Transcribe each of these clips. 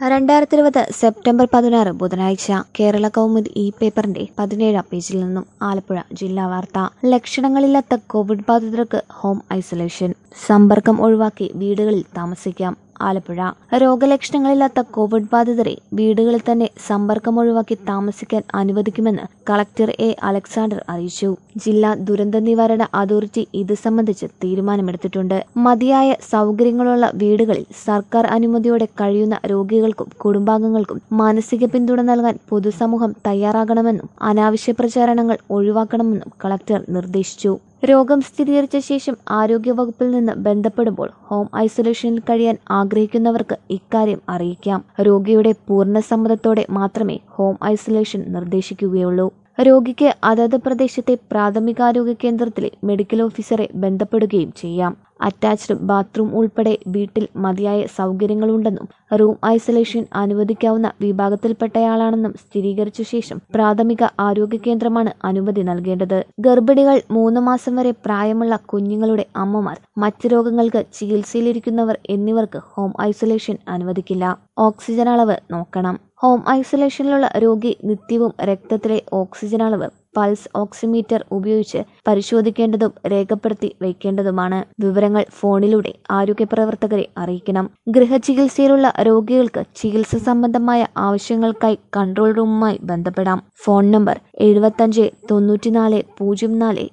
2020 September 16 ബുധനാഴ്ച കേരള കൗമുദി പേപ്പറിന്റെ 17-ാം പേജിൽ നിന്നും ആലപ്പുഴ ജില്ലാ വാർത്ത. ലക്ഷണങ്ങളില്ലാത്ത കോവിഡ് ബാധിതർക്ക് ഹോം ഐസൊലേഷൻ, സമ്പർക്കം ഒഴിവാക്കി വീടുകളിൽ താമസിക്കാം. ആലപ്പുഴ രോഗലക്ഷണങ്ങളില്ലാത്ത കോവിഡ് ബാധിതരെ വീടുകളിൽ തന്നെ സമ്പർക്കം ഒഴിവാക്കി താമസിക്കാൻ അനുവദിക്കുമെന്ന് കളക്ടർ അലക്സാണ്ടർ അറിയിച്ചു. ജില്ലാ ദുരന്ത നിവാരണ അതോറിറ്റി ഇത് സംബന്ധിച്ച് തീരുമാനമെടുത്തിട്ടുണ്ട്. മതിയായ സൗകര്യങ്ങളുള്ള വീടുകളിൽ സർക്കാർ അനുമതിയോടെ കഴിയുന്ന രോഗികൾക്കും കുടുംബാംഗങ്ങൾക്കും മാനസിക പിന്തുണ നൽകാൻ പൊതുസമൂഹം തയ്യാറാകണമെന്നും അനാവശ്യ പ്രചാരണങ്ങൾ ഒഴിവാക്കണമെന്നും കളക്ടർ നിർദ്ദേശിച്ചു. രോഗം സ്ഥിരീകരിച്ച ശേഷം ആരോഗ്യവകുപ്പിൽ നിന്ന് ബന്ധപ്പെടുമ്പോൾ ഹോം ഐസൊലേഷനിൽ കഴിയാൻ ആഗ്രഹിക്കുന്നവർക്ക് ഇക്കാര്യം അറിയിക്കാം. രോഗിയുടെ പൂർണ്ണ സമ്മതത്തോടെ മാത്രമേ ഹോം ഐസൊലേഷൻ നിർദ്ദേശിക്കുകയുള്ളൂ. രോഗിക്ക് അതത് പ്രദേശത്തെ പ്രാഥമികാരോഗ്യ കേന്ദ്രത്തിലെ മെഡിക്കൽ ഓഫീസറെ ബന്ധപ്പെടുകയും ചെയ്യാം. അറ്റാച്ച്ഡ് ബാത്റൂം ഉൾപ്പെടെ വീട്ടിൽ മതിയായ സൗകര്യങ്ങളുണ്ടെന്നും റൂം ഐസൊലേഷൻ അനുവദിക്കാവുന്ന വിഭാഗത്തിൽപ്പെട്ടയാളാണെന്നും സ്ഥിരീകരിച്ച ശേഷം പ്രാഥമിക ആരോഗ്യ കേന്ദ്രമാണ് അനുമതി നൽകേണ്ടത്. ഗർഭിണികൾ, 3 മാസം വരെ പ്രായമുള്ള കുഞ്ഞുങ്ങളുടെ അമ്മമാർ, മറ്റ് രോഗങ്ങൾക്ക് ചികിത്സയിലിരിക്കുന്നവർ എന്നിവർക്ക് ഹോം ഐസൊലേഷൻ അനുവദിക്കില്ല. ഓക്സിജൻ അളവ് നോക്കണം. ഹോം ഐസൊലേഷനിലുള്ള രോഗി നിത്യവും രക്തത്തിലെ ഓക്സിജൻ അളവ് പൾസ് ഓക്സിമീറ്റർ ഉപയോഗിച്ച് പരിശോധിക്കേണ്ടതും രേഖപ്പെടുത്തി വയ്ക്കേണ്ടതുമാണ്. വിവരങ്ങൾ ഫോണിലൂടെ ആരോഗ്യ പ്രവർത്തകരെ അറിയിക്കണം. ഗൃഹചികിത്സയിലുള്ള രോഗികൾക്ക് ചികിത്സ സംബന്ധമായ ആവശ്യങ്ങൾക്കായി കൺട്രോൾ റൂമുമായി ബന്ധപ്പെടാം. Phone number 75 94 04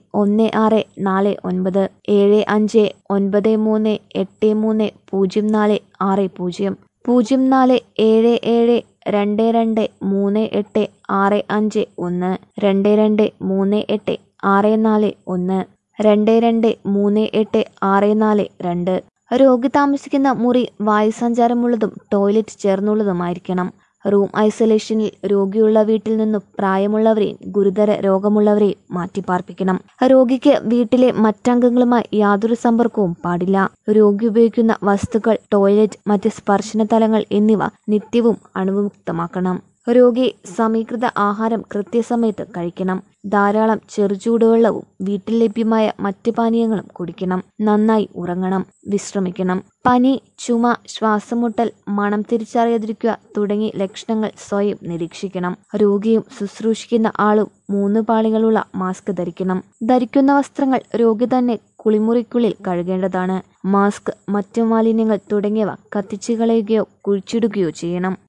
1649 75 93 83 04 60 04 77 22 38 651 22 38 641 22 38 642. രോഗി താമസിക്കുന്ന മുറി വായുസഞ്ചാരമുള്ളതും ടോയ്ലറ്റ് ചേർന്നുള്ളതുമായിരിക്കണം. റൂം ഐസൊലേഷനിൽ രോഗിയുള്ള വീട്ടിൽ നിന്നും പ്രായമുള്ളവരെയും ഗുരുതര രോഗമുള്ളവരെയും മാറ്റിപ്പാർപ്പിക്കണം. രോഗിക്ക് വീട്ടിലെ മറ്റംഗങ്ങളുമായി യാതൊരു സമ്പർക്കവും പാടില്ല. രോഗി ഉപയോഗിക്കുന്ന വസ്തുക്കൾ, ടോയ്ലറ്റ്, മറ്റ് സ്പർശന തലങ്ങൾ എന്നിവ നിത്യവും അണുവിമുക്തമാക്കണം. രോഗി സമീകൃത ആഹാരം കൃത്യസമയത്ത് കഴിക്കണം. ധാരാളം ചെറുചൂടുവെള്ളവും വീട്ടിൽ ലഭ്യമായ മറ്റ് പാനീയങ്ങളും കുടിക്കണം. നന്നായി ഉറങ്ങണം, വിശ്രമിക്കണം. പനി, ചുമ, ശ്വാസമുട്ടൽ, മണം തിരിച്ചറിയാതിരിക്കുക തുടങ്ങി ലക്ഷണങ്ങൾ സ്വയം നിരീക്ഷിക്കണം. രോഗിയും ശുശ്രൂഷിക്കുന്ന ആളും 3 പാളികളുള്ള മാസ്ക് ധരിക്കണം. ധരിക്കുന്ന വസ്ത്രങ്ങൾ രോഗി തന്നെ കുളിമുറിക്കുള്ളിൽ കഴുകേണ്ടതാണ്. മാസ്ക്, മറ്റു മാലിന്യങ്ങൾ തുടങ്ങിയവ കത്തിച്ചു കളയുകയോ കുഴിച്ചിടുകയോ ചെയ്യണം.